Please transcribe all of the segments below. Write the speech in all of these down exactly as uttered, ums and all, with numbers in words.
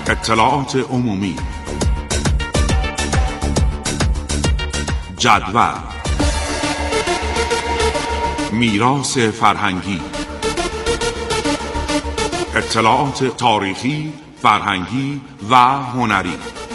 اطلاعات عمومی، جدول، میراث فرهنگی، اطلاعات تاریخی، فرهنگی و هنری.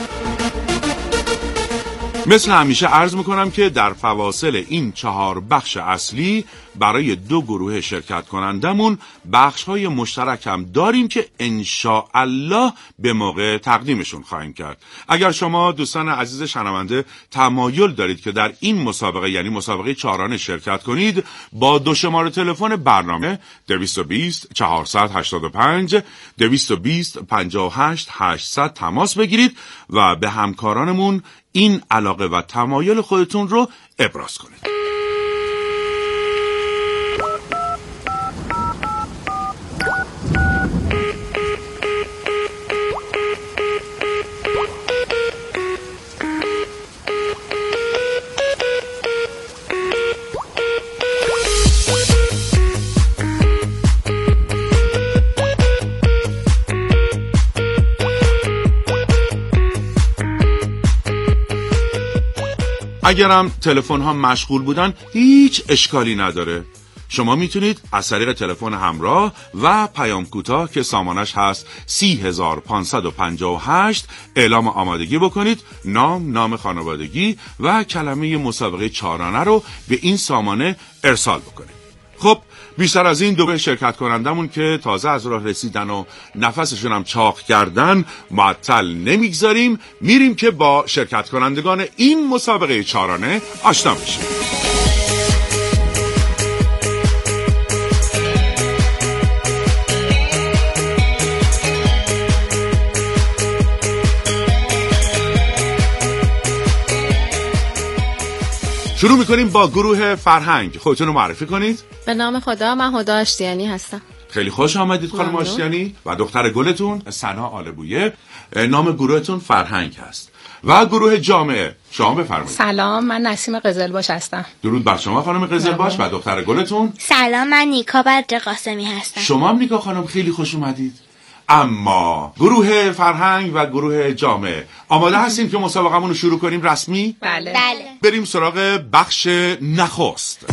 مثل همیشه عرض میکنم که در فواصل این چهار بخش اصلی برای دو گروه شرکت کنندمون بخش های مشترک هم داریم که انشاءالله به موقع تقدیمشون خواهیم کرد. اگر شما دوستان عزیز شنونده تمایل دارید که در این مسابقه یعنی مسابقه چهارانه شرکت کنید، با دو شماره تلفن برنامه دویست و بیست چهارصد و هشتاد و پنج دویست و بیست پنجاه و هشت هشتصد تماس بگیرید و به همکارانمون این علاقه و تمایل خودتون رو ابراز کنید. اگرم تلفن ها مشغول بودن هیچ اشکالی نداره. شما میتونید از طریق تلفن همراه و پیام کوتاه که سامانش هست سی هزار و پانصد و پنجاه و هشت اعلام آمادگی بکنید، نام، نام خانوادگی و کلمه مسابقه چهارانه رو به این سامانه ارسال بکنید. خب بیشتر از این دو شرکت کنندمون که تازه از راه رسیدن و نفسشون هم چاق کردن معطل نمیگذاریم، میریم که با شرکت کنندگان این مسابقه چهارانه آشنا بشیم. شروع میکنیم با گروه فرهنگ. خودتون رو معرفی کنید. به نام خدا، من هدی آشتیانی هستم. خیلی خوش آمدید خانم آشتیانی. و دختر گلتون سنا آلبویه. نام گروهتون فرهنگ هست. و گروه جامعه، شما بفرمایید. سلام، من نسیم قزلباش هستم. درود بر شما خانم قزلباش. و دختر گلتون. سلام، من نیکا بدر قاسمی هستم. شما هم نیکا خانم، خیلی خوش اومدید. اما گروه فرهنگ و گروه جامعه آماده هستیم که مسابقمون رو شروع کنیم رسمی؟ بله. بله. بریم سراغ بخش نخست.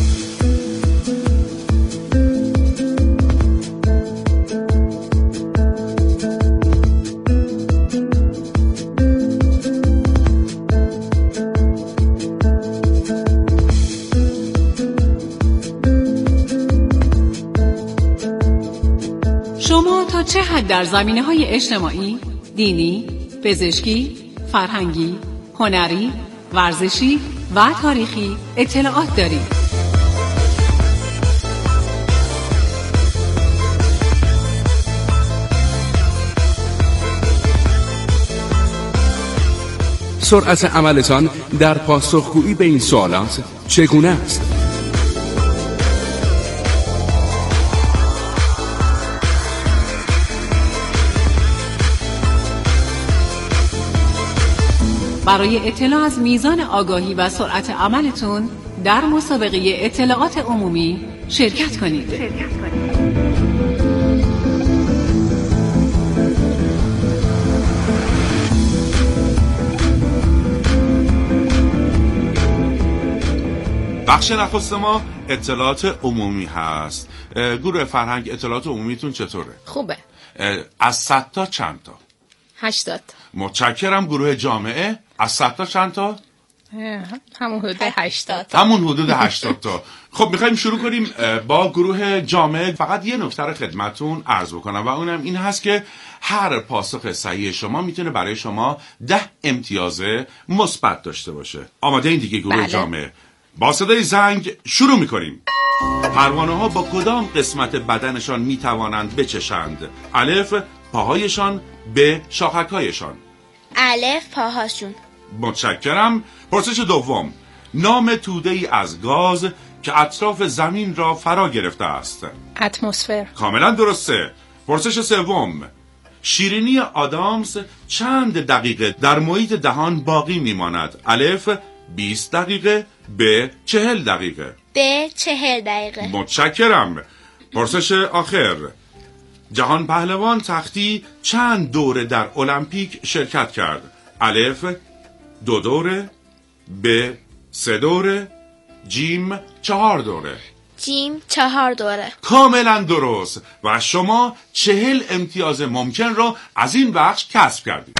شما تا چه حد در زمینه‌های اجتماعی، دینی، پزشکی، فرهنگی، هنری، ورزشی و تاریخی اطلاعات دارید؟ سرعت عملتان در پاسخگویی به این سوالات چگونه است؟ برای اطلاع از میزان آگاهی و سرعت عملتون در مسابقه اطلاعات عمومی شرکت کنید. بخش نخست ما اطلاعات عمومی هست. گروه فرهنگ اطلاعات عمومیتون چطوره؟ خوبه. از صد تا چند تا؟ هشتاد. متشکرم. گروه جامعه از صد تا چند تا؟ همون حدود هشتاد تا. همون حدود هشتاد تا. خب میخوایم شروع کنیم با گروه جامعه. فقط یه نکته رو خدمتون عرض بکنم و اونم این هست که هر پاسخ صحیح شما میتونه برای شما ده امتیاز مثبت داشته باشه. آماده این دیگه گروه بله. جامعه؟ با صدای زنگ شروع میکنیم. پروانه ها با کدام قسمت بدنشان میتوانند بچشند؟ الف، پاهایشان. ب، شاخک‌هایشان. الف، پاهاشون. متشکرم. پرسش دوم، نام توده‌ای از گاز که اطراف زمین را فرا گرفته است. اتمسفر. کاملا درسته. پرسش سوم، شیرینی آدامس چند دقیقه در محیط دهان باقی میماند؟ الف، بیست دقیقه. ب، چهل دقیقه. ب، چهل دقیقه. متشکرم. پرسش آخر، جهان پهلوان تختی چند دوره در المپیک شرکت کرد؟ الف دو دوره، ب سه دوره، جیم چهار دوره. جیم چهار دوره. کاملا درست و شما چهل امتیاز ممکن را از این بخش کسب کردید.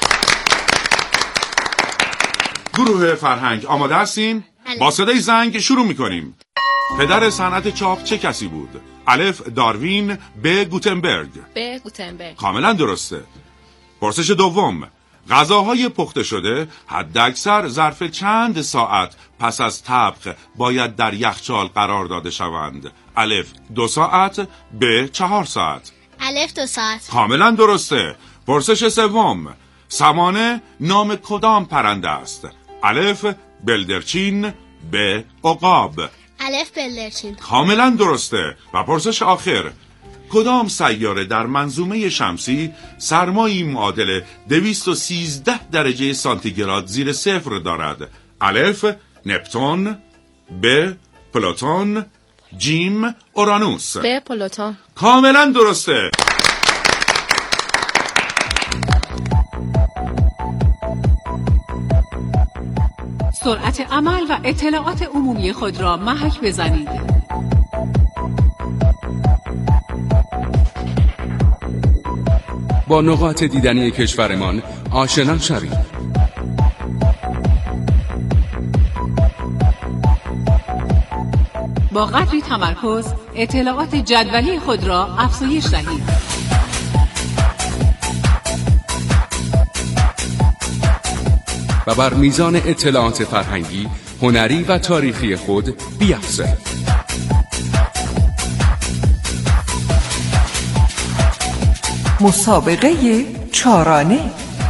گروه فرهنگ آماده هستین؟ با صدای زنگ شروع میکنیم. پدر صنعت چاپ چه کسی بود؟ الف داروین، ب گوتنبرگ. ب گوتنبرگ. کاملا درسته. پرسش دوم، غذاهای پخته شده حداکثر ظرف چند ساعت پس از طبخ باید در یخچال قرار داده شوند؟ الف دو ساعت، ب چهار ساعت. الف دو ساعت. کاملا درسته. پرسش سوم، سمانه نام کدام پرنده است؟ الف بلدرچین، ب عقاب. الف بلدرچین. کاملا درسته. و پرسش آخر، کدام سیاره در منظومه شمسی سرمایی معادل دویست و سیزده درجه سانتیگراد زیر صفر دارد؟ الف نپتون، ب پلوتون، جیم اورانوس. ب پلوتون. کاملا درسته. سرعت عمل و اطلاعات عمومی خود را محک بزنید. با نقاط دیدنی کشورمان آشنا شوید. با قدری تمرکز اطلاعات جدولی خود را افزایش دهید. و بر میزان اطلاعات فرهنگی، هنری و تاریخی خود بیفزایید. مسابقه چارانه.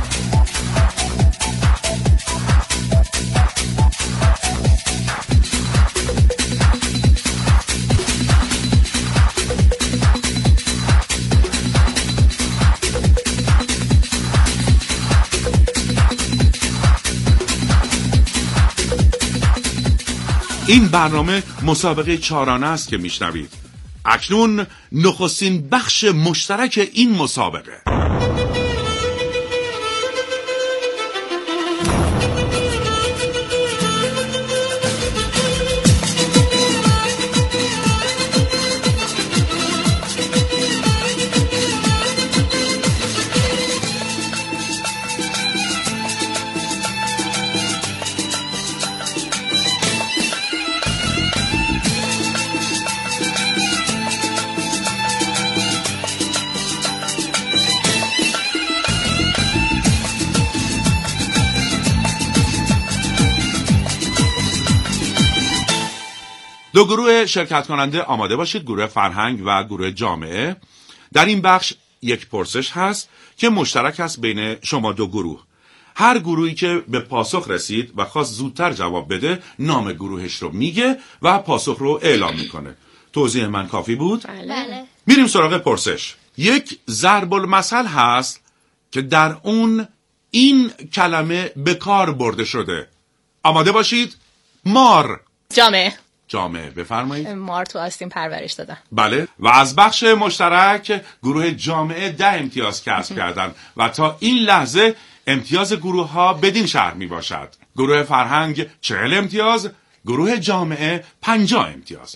این برنامه مسابقه چارانه است که میشنوید. اکنون نخستین بخش مشترک این مسابقه. دو گروه شرکت کننده آماده باشید، گروه فرهنگ و گروه جامعه. در این بخش یک پرسش هست که مشترک است بین شما دو گروه. هر گروهی که به پاسخ رسید و خواست زودتر جواب بده نام گروهش رو میگه و پاسخ رو اعلام میکنه. توضیح من کافی بود؟ بله. میریم سراغ پرسش. یک ضرب المثل هست که در اون این کلمه به کار برده شده. آماده باشید؟ مار. جامعه. جامعه بفرمایید. مار تو آستین پرورش دادن. بله. و از بخش مشترک گروه جامعه ده امتیاز کسب کردن و تا این لحظه امتیاز گروه ها بدین شهر می باشد. گروه فرهنگ چهل امتیاز، گروه جامعه پنجاه امتیاز.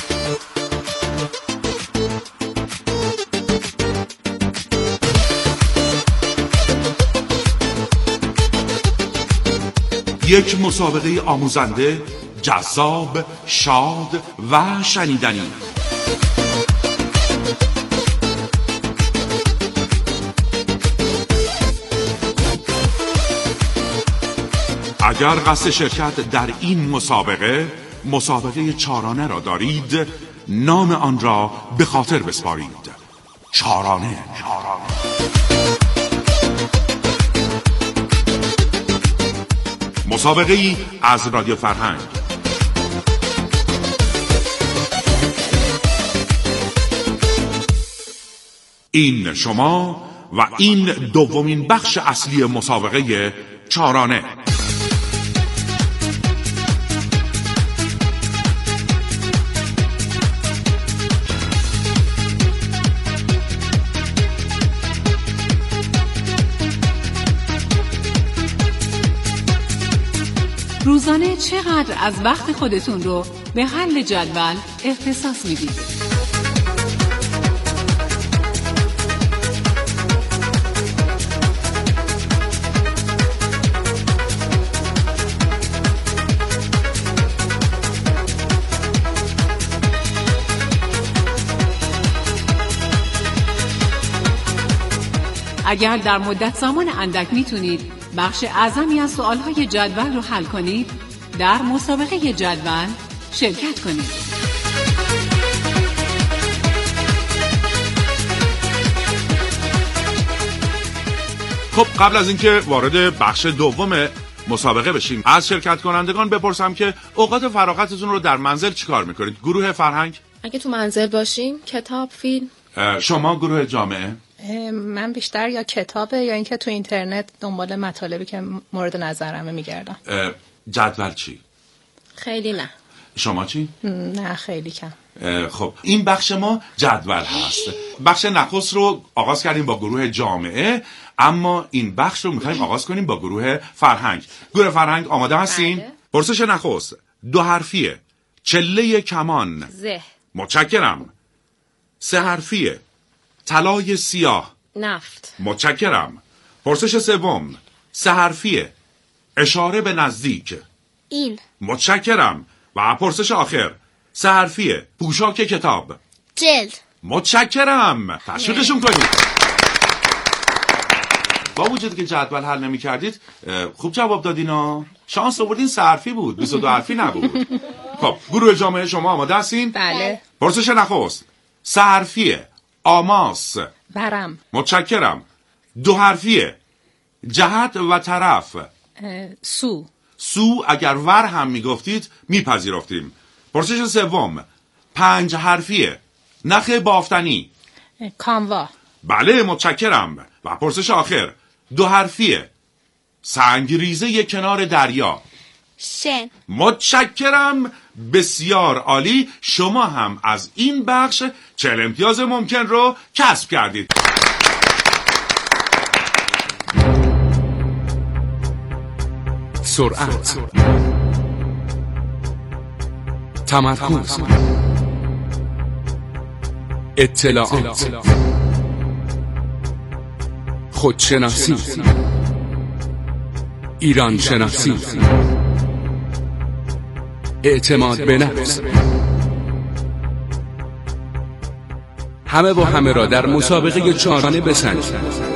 یک مسابقه آموزنده، جذاب، شاد و شنیدنی. اگر قصد شرکت در این مسابقه مسابقه چارانه را دارید، نام آن را به خاطر بسپارید. چارانه. مسابقه ای از رادیو فرهنگ. این شما و این دومین بخش اصلی مسابقه چارانه. روزانه چقدر از وقت خودتون رو به حل جدول اختصاص میدید؟ اگر در مدت زمان اندک میتونید بخش اعظمی از سوالهای جدول رو حل کنید، در مسابقه جدول شرکت کنید. خب قبل از اینکه وارد بخش دوم مسابقه بشیم، از شرکت کنندگان بپرسم که اوقات فراغتتون رو در منزل چیکار میکنید؟ گروه فرهنگ؟ اگه تو منزل باشیم کتاب، فیلم. شما گروه جامعه؟ من بیشتر یا کتابه یا اینکه تو اینترنت دنبال مطالبی که مورد نظرمه میگردم. جدول چی؟ خیلی نه. شما چی؟ نه خیلی کم. خب این بخش ما جدول هست. بخش نخست رو آغاز کردیم با گروه جامعه، اما این بخش رو میخوایم آغاز کنیم با گروه فرهنگ. گروه فرهنگ آماده هستین؟ بله. پرسش نخست دو حرفیه. چله کمان. زه. متشکرم. سه حرفیه. طلای سیاه. نفت. متشکرم. پرسش سوم سه حرفیه. اشاره به نزدیک. این. متشکرم. و پرسش آخر سه حرفیه. پوشاک کتاب. جلد. متشکرم. تشویقشون کنید. با وجود که جدول حل نمی کردید خوب جواب دادینا. شانس آوردین سه حرفی بود، بیست و دو حرفی نبود. خب گروه جامعه شما آماده هستین؟ بله. پرسش نخست سه حرفیه. آماس. برم. متشکرم. دو حرفیه. جهت و طرف. سو. سو اگر ور هم میگفتید میپذیرفتیم. پرسش سوم پنج حرفیه. نخ بافتنی. کاموا. بله متشکرم. و پرسش آخر دو حرفیه. سنگریزه کنار دریا. شن. متشکرم. بسیار عالی. شما هم از این بخش چهل امتیاز ممکن رو کسب کردید. سرعت، تمرکز، اطلاعات، خودشناسی، ایران شناسی، اعتماد به نفس، همه با همه را در مسابقه چهارگانه بسنجید.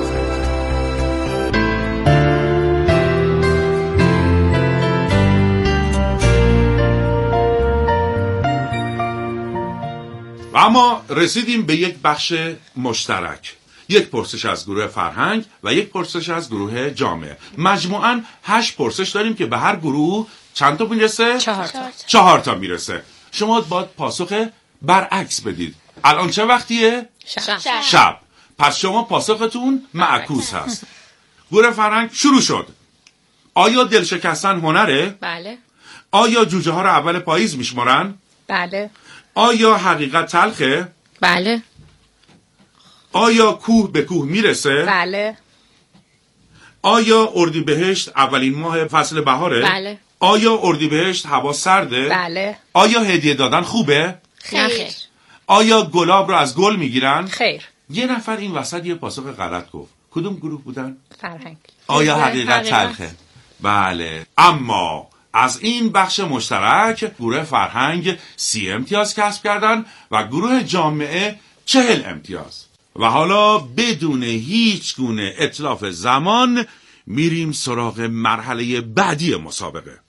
اما رسیدیم به یک بخش مشترک. یک پرسش از گروه فرهنگ و یک پرسش از گروه جامعه. مجموعاً هشت پرسش داریم که به هر گروه چند تا میرسه؟ چهار تا. چهار تا میرسه. شما باید پاسخ برعکس بدید. الان چه وقتیه؟ شب. شب. شب. پس شما پاسختون معکوس هست. گروه فرهنگ شروع شد. آیا دل شکستن هنره؟ بله. آیا جوجه ها رو اول پاییز میشمارن؟ بله. آیا حقیقت تلخه؟ بله. آیا کوه به کوه میرسه؟ بله. آیا اردیبهشت اولین ماه فصل بهاره؟ بله. آیا اردیبهشت هوا سرده؟ بله. آیا هدیه دادن خوبه؟ نه خیر. آیا گلاب رو از گل میگیرن؟ خیر. یه نفر این وسط یه پاسخ غلط گفت. کدوم گروه بودن؟ فرهنگ. آیا بله، حقیقت حقیقت. تلخه؟ بله. اما از این بخش مشترک گروه فرهنگ سی امتیاز کسب کردن و گروه جامعه چهل امتیاز. و حالا بدون هیچ گونه اتلاف زمان میریم سراغ مرحله بعدی مسابقه.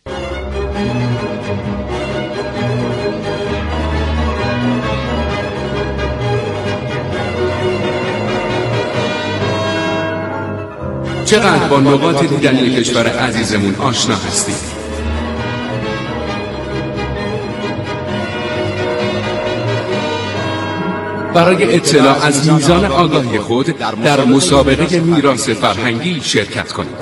چقدر با نقاط دیدنی کشور عزیزمون آشنا هستید؟ برای اطلاع از میزان آگاهی خود در مسابقه میراث فرهنگی شرکت کنید.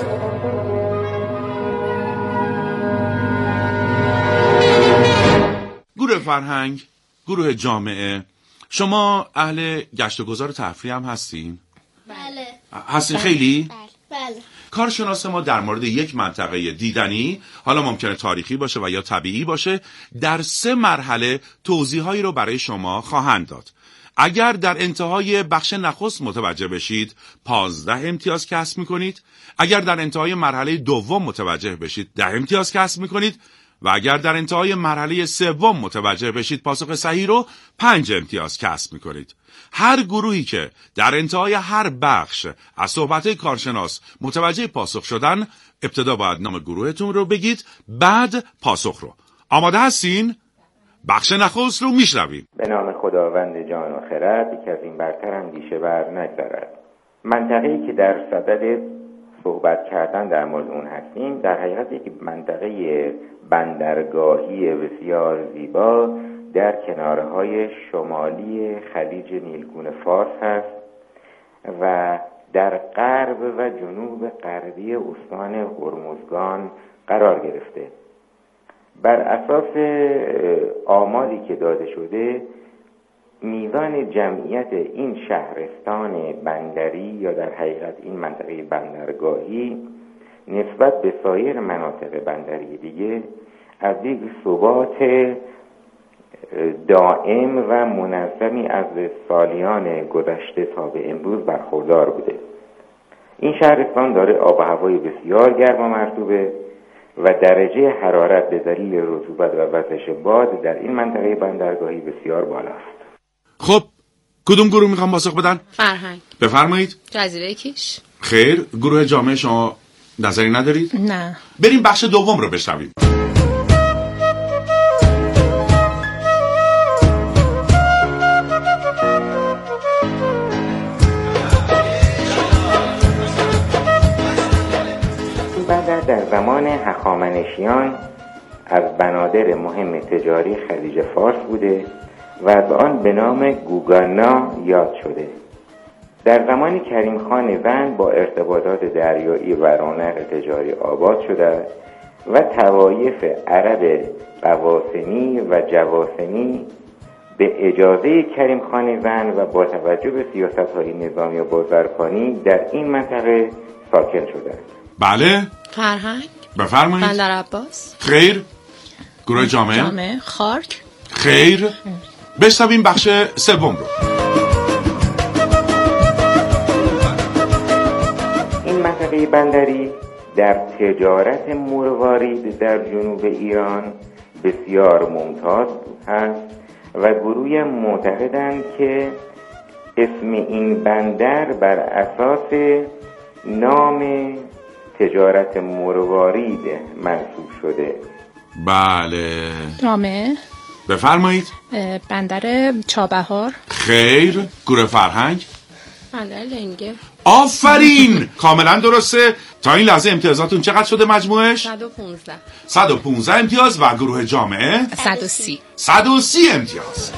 گروه فرهنگ، گروه جامعه، شما اهل گشت و گذار تفریح هم هستین؟ بله. هستین خیلی؟ بله. بله. کارشناس ما در مورد یک منطقه دیدنی، حالا ممکنه تاریخی باشه و یا طبیعی باشه، در سه مرحله توضیحایی رو برای شما خواهند داد. اگر در انتهای بخش نخست متوجه بشید، پانزده امتیاز کسب میکنید. اگر در انتهای مرحله دوم متوجه بشید، ده امتیاز کسب میکنید. و اگر در انتهای مرحله سوم متوجه بشید پاسخ صحیح رو، پنج امتیاز کسب میکنید. هر گروهی که در انتهای هر بخش از صحبت کارشناس متوجه پاسخ شدن، ابتدا باید نام گروهتون رو بگید، بعد پاسخ رو. آماده هستین؟ بخش نخست رو میشنویم. به نام خداوند جان و خرد که از این برتر اندیشه بر نگذرد. منطقه‌ای که در صدد صحبت کردن در مورد اون هستیم در حقیقت یک منطقه بندرگاهی بسیار زیبا در کنارهای شمالی خلیج نیلگون فارس هست و در غرب و جنوب غربی استان هرمزگان قرار گرفته. بر اساس آماری که داده شده، میزان جمعیت این شهرستان بندری یا در حقیقت این منطقه بندرگاهی نسبت به سایر مناطق بندری دیگه از یک ثبات دائم و منظمی از سالیان گذشته تا به امروز برخوردار بوده. این شهرستان داره آب و هوای بسیار گرم و مرطوبه و درجه حرارت به دلیل رطوبت و وزش باد در این منطقه بندرگاهی بسیار بالاست. خب کدوم گروه میخوام پاسخ بدن؟ فرهنگ. بفرمایید. جزیره کیش. خیر، گروه جامعه شما نظری ندارید؟ نه. بریم بخش دوم رو بشنویم. بندر در زمان هخامنشیان از بنادر مهم تجاری خلیج فارس بوده و از آن به نام گوگانا یاد شده. در زمان کریم خان زند با ارتباطات دریایی و رونق تجاری آباد شده و طوایف عرب قواسنی و جواسنی به اجازه کریم خان زند و با توجه به سیاست‌های نظامی و بازرگانی در این منطقه ساکن شدند. بله. فرهنگ. بفرمایید. بندر عباس. خیر. گروه جامعه. جامعه. خارک. خیر. بشنویم بخش سوم رو. این منطقه بندری در تجارت مروارید در جنوب ایران بسیار ممتاز هست و گروهی معتقدند که اسم این بندر بر اساس نام تجارت مروارید منصوب شده. بله. جامعه. بفرمایید. بندر چابهار. خیر. گروه فرهنگ. بندر لنگه. آفرین، کاملا درسته. تا این لحظه امتیازاتون چقدر شده مجموعش؟ صد و پانزده. صد و پانزده امتیاز. و گروه جامعه صد و سی. صد و سی امتیاز.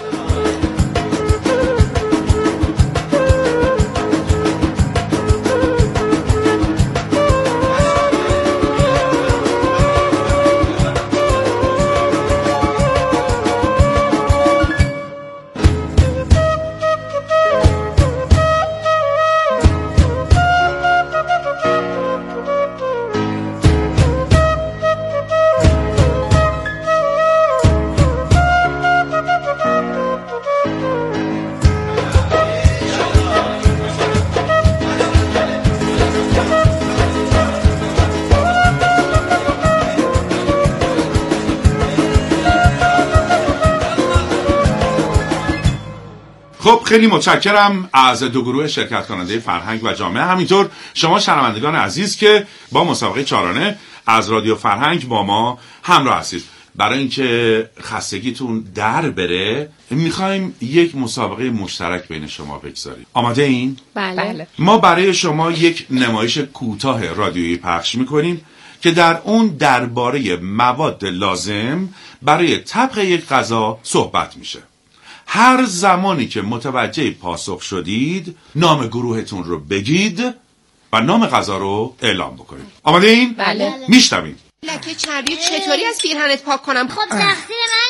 خب خیلی متشکرم از دو گروه شرکت کننده فرهنگ و جامعه، همینطور شما شنوندگان عزیز که با مسابقه چهارانه از رادیو فرهنگ با ما همراه هستید. برای اینکه خستگیتون در بره میخوایم یک مسابقه مشترک بین شما بگذاریم. آماده این؟ بله. بله. ما برای شما یک نمایش کوتاه رادیویی پخش میکنیم که در اون درباره مواد لازم برای طبخ یک غذا صحبت میشه. هر زمانی که متوجه پاسخ شدید نام گروهتون رو بگید و نام غذا رو اعلام بکنید. آماده این؟ بله. میشنویم. لکه چربی چطوری از پیرهنت پاک کنم؟ خب تقصیر من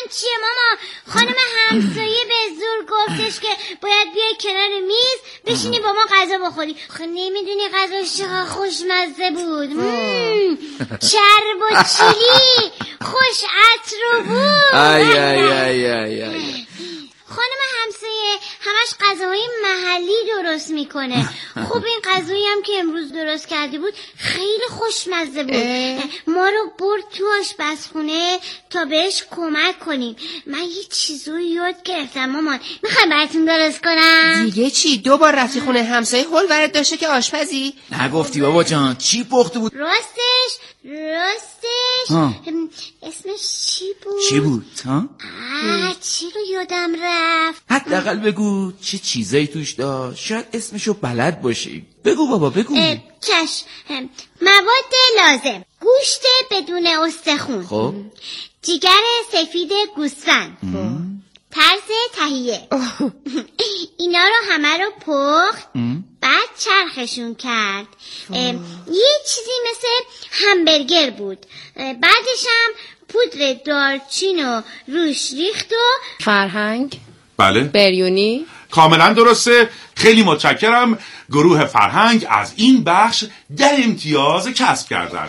چیه ماما؟ خانم همسایه به زور گفتش که باید بیای کنار میز بشینی با ما غذا بخوری. خب نمیدونی غذاش چقدر خوشمزه بود. مم. چرب و چیلی خوش عطر بود. ای ای ای ای ای. خانم همسایه همش غذاهای محلی درست میکنه. خب این غذایی هم که امروز درست کرده بود خیلی خوشمزه بود. ما رو برد تو آشپزخونه تا بهش کمک کنیم. من یه چیزو یاد گرفتم مامان، میخوام براتون درست کنم. دیگه چی؟ دو بار رفتی خونه همسایه هول ورد داشته که آشپزی؟ نگفتی بابا جان چی پخته بود؟ راستش راستش ها. اسمش چی بود؟ چی بود ها؟ آه چی رو یادم رفت. حداقل بگو چه چیزایی توش داشت، شاید اسمشو بلد باشی. بگو بابا بگو. چشم. مواد لازم: گوشت بدون استخون، خب جگر سفید گوسفند، طرز تهیه. اینا رو همه رو پخت، بعد چرخشون کرد. یه چیزی مثل همبرگر بود. بعدش هم پودر دارچین و روش ریخت و فرهنگ. بله بریونی. کاملا درسته. خیلی متشکرم. گروه فرهنگ از این بخش ده امتیاز کسب کردن.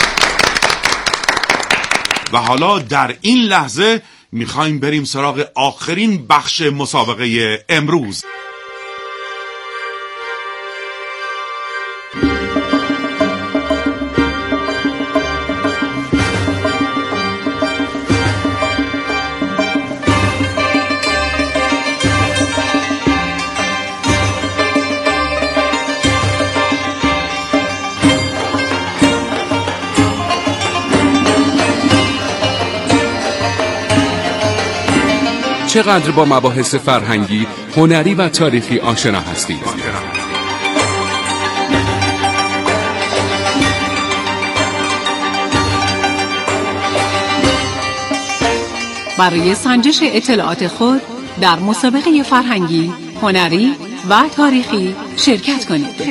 و حالا در این لحظه میخوایم بریم سراغ آخرین بخش مسابقه امروز. چقدر با مباحث فرهنگی، هنری و تاریخی آشنا هستید؟ برای سنجش اطلاعات خود در مسابقه فرهنگی، هنری و تاریخی شرکت کنید.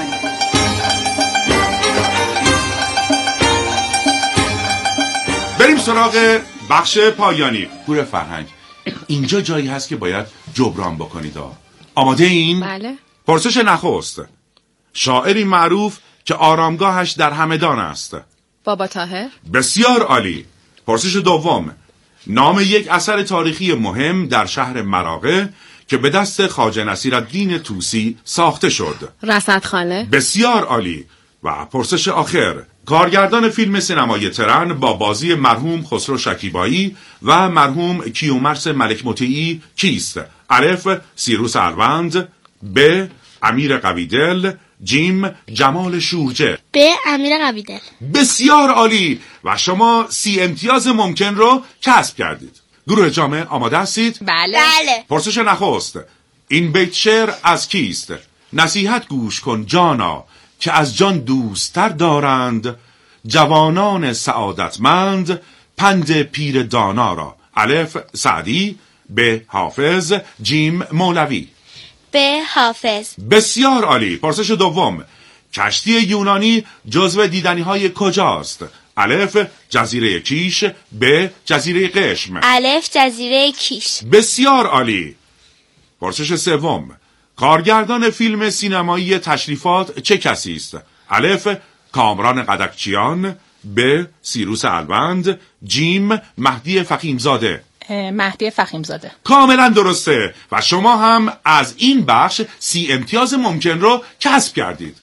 بریم سراغ بخش پایانی. گروه فرهنگ، اینجا جایی هست که باید جبران بکنید. آماده این؟ بله. پرسش نخست: شاعری معروف که آرامگاهش در همدان است. بابا طاهر. بسیار عالی. پرسش دوم: نام یک اثر تاریخی مهم در شهر مراغه که به دست خواجه نصیرالدین طوسی ساخته شد. رصدخانه. بسیار عالی. و پرسش آخر: کارگردان فیلم سینمایی ترن با بازی مرحوم خسرو شکیبایی و مرحوم کیومرث ملک مطیعی کیست؟ الف سیروس اروند، ب امیر قویدل، جیم جمال شورجه. به امیر قویدل. بسیار عالی. و شما سی امتیاز ممکن رو کسب کردید. گروه جامعه آماده هستید؟ بله. بله. پرسش نخست: این بیت شعر از کیست؟ نصیحت گوش کن جانا که از جان دوستر دارند جوانان سعادتمند پند پیر دانا را. الف سعدی، ب حافظ، جیم مولوی. به حافظ. بسیار عالی. پرسش دوم: کشتی یونانی جزو دیدنی های کجاست؟ الف جزیره کیش، ب جزیره قشم. الف جزیره کیش. بسیار عالی. پرسش سوم: کارگردان فیلم سینمایی تشریفات چه کسی است؟ الف کامران قدکچیان، ب سیروس الوند، جیم مهدی فخیمزاده. مهدی فخیمزاده. کاملا درسته. و شما هم از این بخش سی امتیاز ممکن رو کسب کردید.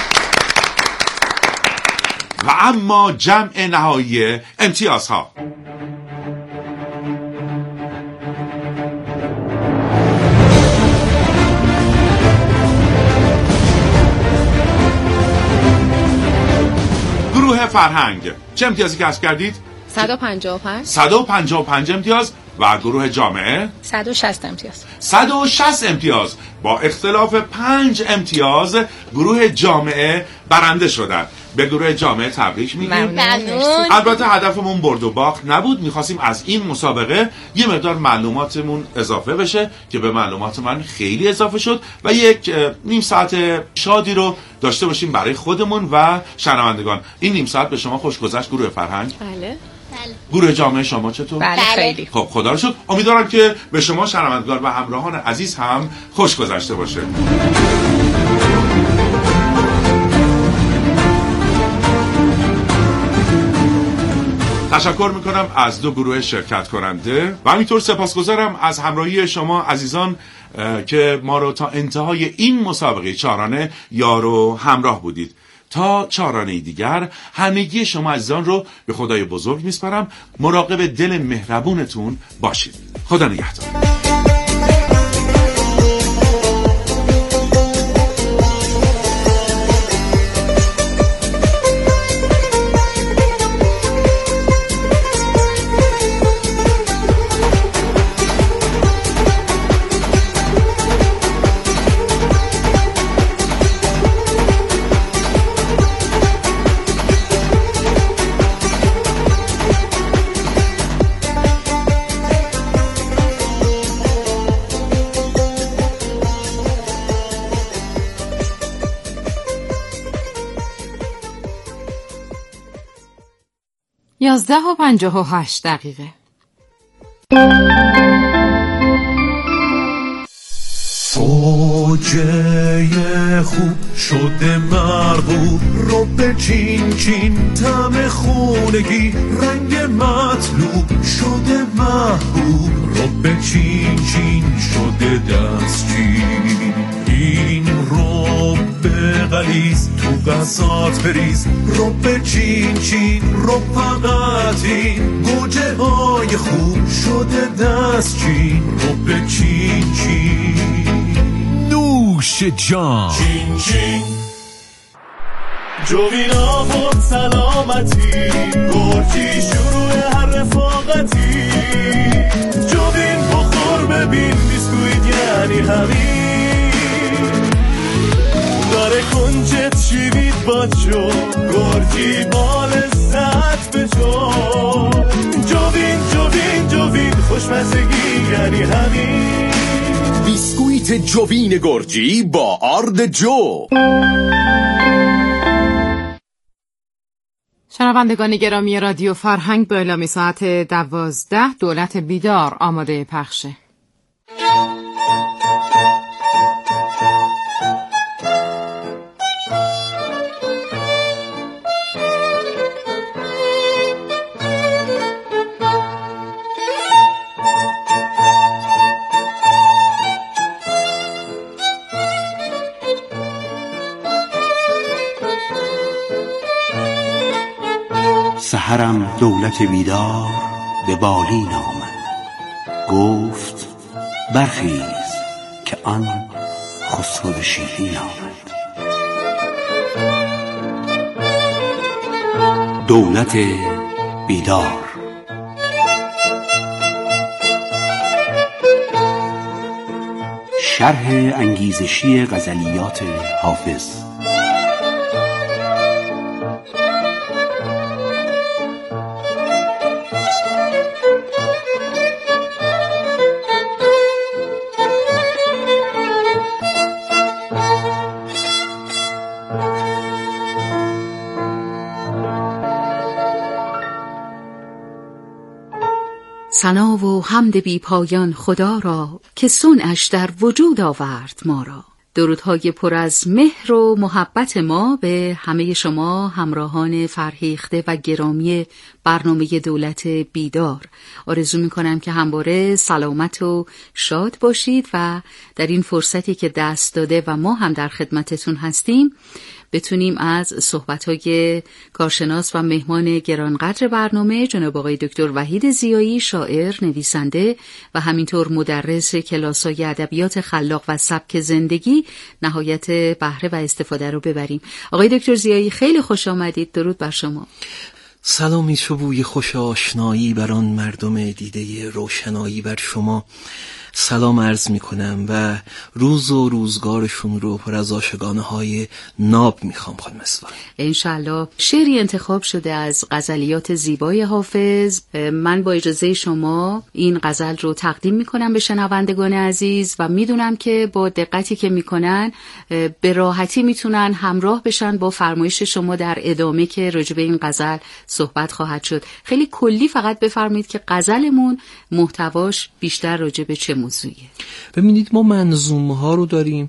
و اما جمع نهایی امتیازها. گروه فرهنگ چه امتیازی کسب کردید؟ صد و پنجاه و پنج. صد و پنجاه و پنج امتیاز. و گروه جامعه صد و شصت امتیاز. صد و شصت امتیاز. با اختلاف پنج امتیاز گروه جامعه برنده شدند. به گروه جامعه تبریک میگیم. ممنون. البته هدفمون برد و باخت نبود. میخواستیم از این مسابقه یه مقدار معلوماتمون اضافه بشه که به معلومات من خیلی اضافه شد و یک نیم ساعت شادی رو داشته باشیم برای خودمون و شنوندگان. این نیم ساعت به شما خوش گذشت گروه فرهنگ؟ بله. گروه جامعه شما چطور؟ بله خیلی خب خدا رو شکر. امیدوارم که به شما شنوندگان و همراهان عزیز هم خوش گذشته باشه. تشکر میکنم از دو گروه شرکت کننده و همینطور سپاسگزارم از همراهی شما عزیزان که ما رو تا انتهای این مسابقه چهارانه یار و همراه بودید. تا چهارانه دیگر همگی شما عزیزان رو به خدای بزرگ میسپارم. مراقب دل مهربونتون باشید. خدا نگهدار. یازده و پنجاه و هشت دقیقه. زوجه خوب شده مرغوب رو به چین چین طعم خونگی رنگ مطلوب شده محبوب رو به چین چین شده دستچین این رو به غلیظ تو غذات بریز رو به چین چین رو فقط این گوجه های خوب شده دستچین رو به چین چین نوش جان چین چین جوینا خود سلامتی گرچی شروع هر رفاقتی جوین بخور ببین بیسکویت یعنی همین داره کنجت شیوید با چو گرچی بال زد به جو جوین جوین جوین خوشمزگی یعنی همین بیسکویت جوین گرجی با آرد جو. شنوندگان گرامی رادیو فرهنگ با اعلام ساعت دوازده دولت بیدار آماده پخشه. سحرم دولت بیدار به بالین آمد گفت برخیز که آن خسرو شیرین آمد. دولت بیدار. شرح انگیزشی غزلیات حافظ. ثنا و حمد بی پایان خدا را که صنعش در وجود آورد ما را. درودهای پر از مهر و محبت ما به همه شما همراهان فرهیخته و گرامی برنامه دولت بیدار. آرزو میکنم که همواره سلامت و شاد باشید و در این فرصتی که دست داده و ما هم در خدمتتون هستیم بتونیم از صحبت‌های کارشناس و مهمان گرانقدر برنامه جناب آقای دکتر وحید ضیایی، شاعر، نویسنده و همینطور مدرس کلاس‌های ادبیات خلاق و سبک زندگی نهایت بهره و استفاده رو ببریم. آقای دکتر ضیایی خیلی خوش آمدید. درود بر شما. سلامی صبوی خوش آشنایی بر آن مردم دیده روشنایی بر شما. سلام عرض میکنم و روز و روزگارشون رو پر از عاشقانه های ناب میخوام خانم اسفار. انشالله. شعری انتخاب شده از غزلیات زیبای حافظ. من با اجازه شما این غزل رو تقدیم میکنم به شنوندگان عزیز و میدونم که با دقتی که میکنن به راحتی میتونن همراه بشن با فرمایش شما در ادامه که راجع به این غزل صحبت خواهد شد. خیلی کلی فقط بفرمایید که غزلمون محتواش بیشتر راجع به چه موضوعیه. ببینید ما منظومه ها رو داریم